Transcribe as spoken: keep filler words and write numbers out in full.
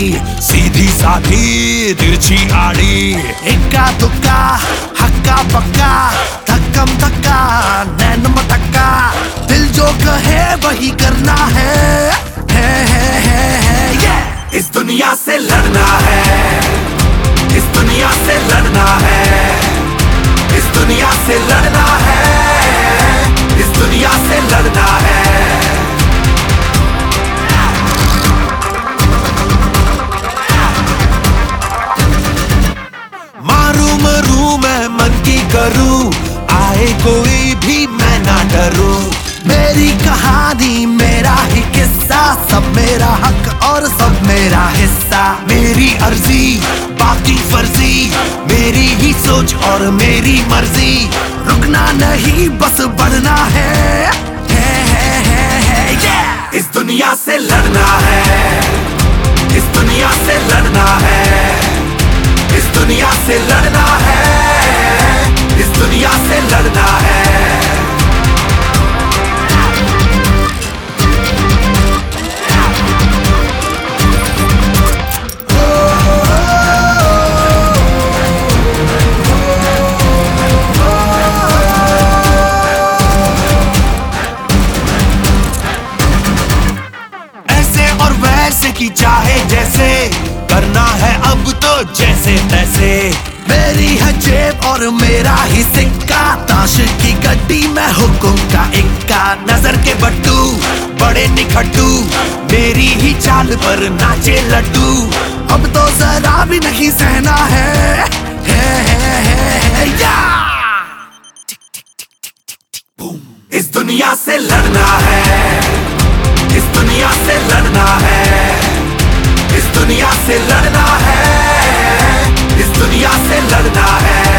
सीधी साधी तिरछी आड़ी, इक्का दुक्का हक्का बक्का धक्कम धक्का नैन मटक्का, दिल जो कहे वही करना है, है, है, है, है yeah! इस दुनिया से लड़ना है, इस दुनिया से लड़ना है, इस दुनिया से लड़ना है, इस दुनिया से लड़ना है। मारू मरू मैं मन की करूं, आए कोई भी मैं ना डरूं। मेरी कहानी मेरा ही किस्सा, सब मेरा हक और सब मेरा हिस्सा। मेरी अर्जी बाकी फर्जी, मेरी ही सोच और मेरी मर्जी। रुकना नहीं बस बढ़ना है, है, है, है, है yeah! इस दुनिया से लड़ना है, इस दुनिया से लड़ना है, इस दुनिया से लड़ना है, इस दुनिया से लड़ना है। ऐसे की चाहे जैसे, करना है अब तो जैसे तैसे। मेरी है जेब और मेरा ही सिक्का, ताश की गड्डी में हुकुम का इक्का। नजर के बट्टू बड़े निखट्टू, मेरी ही चाल पर नाचे लड्डू। अब तो जरा भी नहीं सहना है, है, है, है, है या! इस दुनिया से लड़ना है, इस दुनिया से लड़ना है, इस दुनिया से लड़ना है, इस दुनिया से लड़ना है।